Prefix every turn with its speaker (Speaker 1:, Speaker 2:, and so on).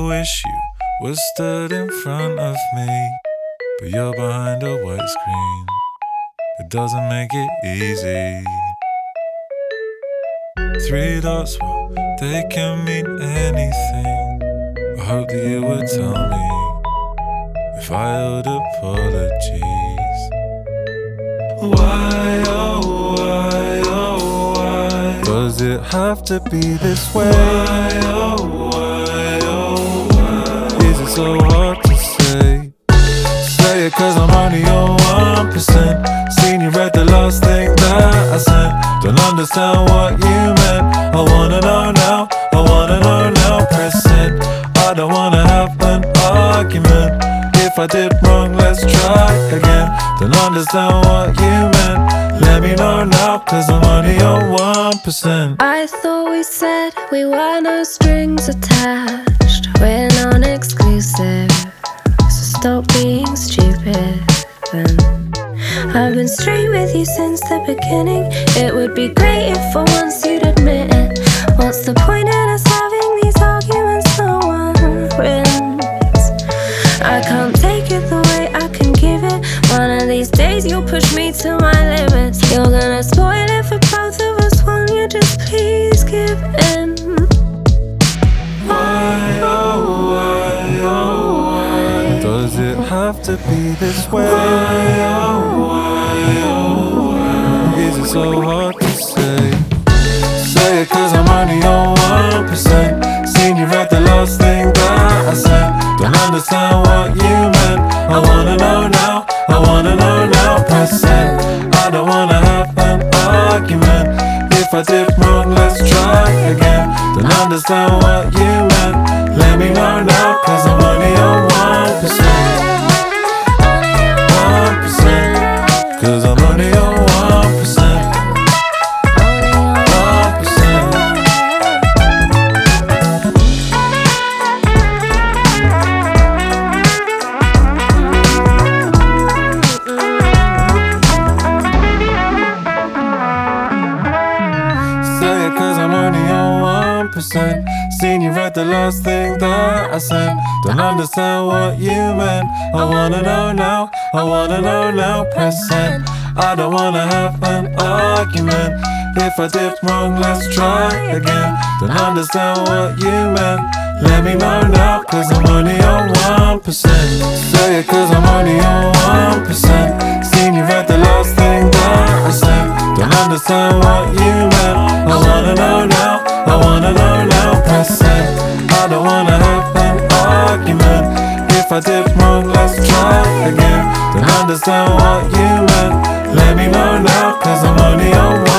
Speaker 1: wish you was stood in front of me, but you're behind a white screen. It doesn't make it easy. Three dots, well, they can mean anything. I hope that you would tell me if I owed apologies. Why, oh why, oh why does it have to be this way? Why, oh why, oh why is it so hard to say? Say it cause I'm only on 1%. Seen you read the last thing that I sent. Don't understand what you meant. I wanna know now, I wanna know now. Press send. I don't wanna have an argument. If I did wrong, let's try again. Don't understand what you meant. Let me know now, cause I'm only on 1%.
Speaker 2: I thought we said we were no strings attached. We're non-exclusive, so stop being stupid then. I've been straight with you since the beginning. It would be great if for once you'd admit it. What's the point in us having these arguments? No one wins. I can't take it the way I can give it. One of these days you'll push me to my limits. You're gonna spoil it for both of us. Won't you just please give in?
Speaker 1: Why, oh why, oh why does it have to be this way? Why, oh why, oh why is it so hard to say? Say it cause I'm only on 1%. Seen you read the last thing that I said. Don't understand what you meant. I wanna know now, I wanna know now. Press send. I don't wanna have an argument. If I did wrong, let's try again. Don't understand what you meant. Let me know now, cause I'm only on 1%. 1%. Cause I'm only on 1%. 1%. Say it cause I'm only on 1%. Seen you read the last thing that I sent. Don't understand what you meant. I wanna know now, I wanna know now. Press send. I don't wanna have an argument. If I did wrong, let's try again. Don't understand what you meant. Let me know now, cause I'm only on 1%. Say it cause I'm only on 1%. Seen you read the last thing that I sent. Don't understand what you meant. I wanna know now, I wanna know now. Press send. I don't wanna have an argument. If I did wrong, let's try again. Don't understand what you meant. Let me know now, cause I'm only on 1%.